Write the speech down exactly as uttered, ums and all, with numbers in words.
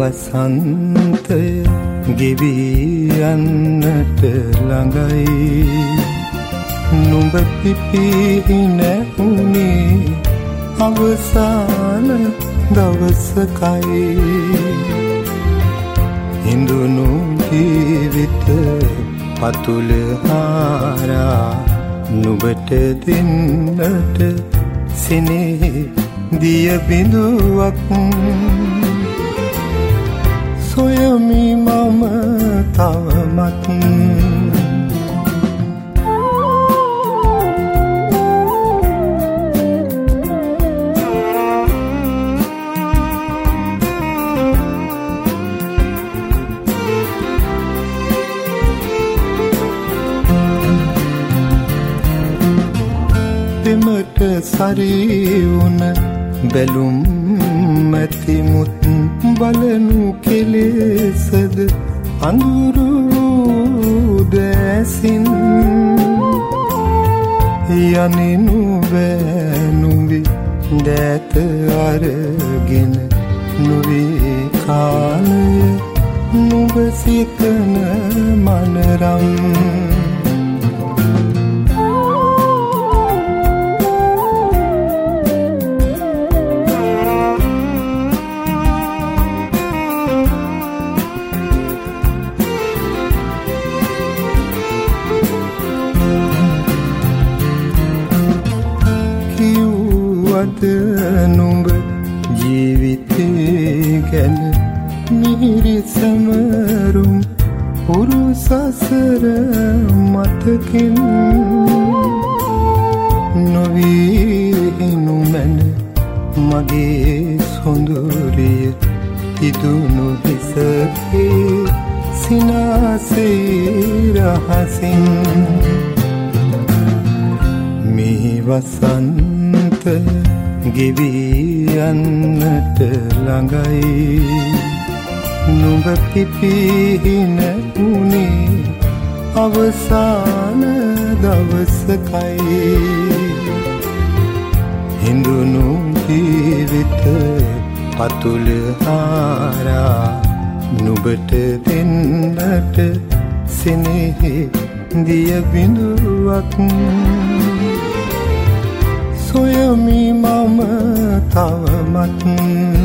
වසන්තය ගෙවී යන්නට ළඟයි නුඹ පිපිහි නැහුනේ අවසාන දවසකයි හිඳුණු ජීවිත පතුල හාරා නුඹට දෙන්නට සිනේ දිය බිඳුවක් සොයමි මම තවමත් පෙමට සරිවුන බැලුම් මැතිමුත් බලනු කෙලෙසද අඳුරු දැසින් යනිනු බෑනුවි දැත අරගෙන නොවේ කාලය නුඹ සිතන මනරම් නුඹ ජීවිතේ ගැන මිහිරි සමරුම් පුරු සසර මතකින් නොවීහිනු මැන මගේ සොඳුරිය ඉදුණු හිසකේ සිනාසේ රහසින් මේ වසන්තය ගෙවී යන්නට ළඟයි නුඹ පිපිහි නැහුනේ අවසාන දවසකයි හිඳුණු ජීවිත පතුල හාරා නුඹට දෙන්නට සිනෙහි දිය බිඳුවක් සොයමි මම තවමත්